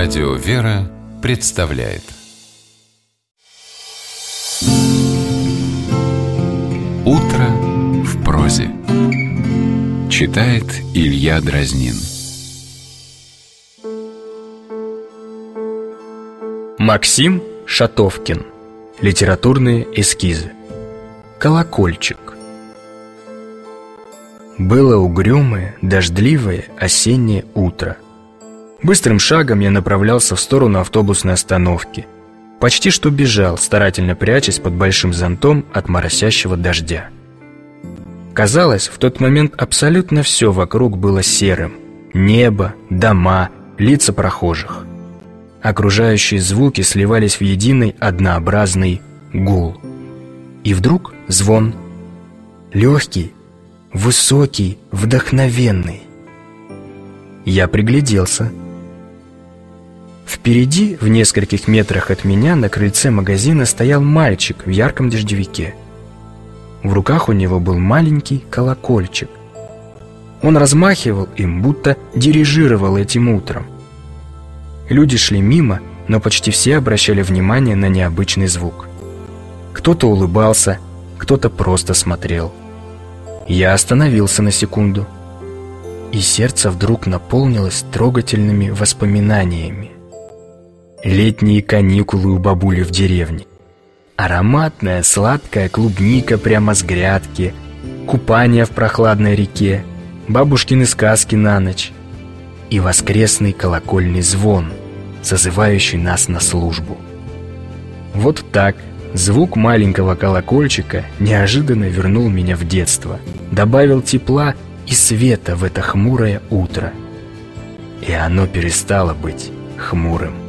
Радио «Вера» представляет «Утро в прозе». Читает Илья Дразнин. Максим Шатовкин. Литературные эскизы. Колокольчик. Было угрюмое, дождливое осеннее утро. Быстрым шагом я направлялся в сторону автобусной остановки. Почти что бежал, старательно прячась под большим зонтом от моросящего дождя. Казалось, в тот момент абсолютно все вокруг было серым. Небо, дома, лица прохожих. Окружающие звуки сливались в единый однообразный гул. И вдруг звон. Легкий, высокий, вдохновенный. Я пригляделся. Впереди, в нескольких метрах от меня, на крыльце магазина стоял мальчик в ярком дождевике. В руках у него был маленький колокольчик. Он размахивал им, будто дирижировал этим утром. Люди шли мимо, но почти все обращали внимание на необычный звук. Кто-то улыбался, кто-то просто смотрел. Я остановился на секунду, и сердце вдруг наполнилось трогательными воспоминаниями. Летние каникулы у бабули в деревне. Ароматная сладкая клубника прямо с грядки, купание в прохладной реке, бабушкины сказки на ночь и воскресный колокольный звон, созывающий нас на службу. Вот так звук маленького колокольчика неожиданно вернул меня в детство, добавил тепла и света в это хмурое утро. И оно перестало быть хмурым.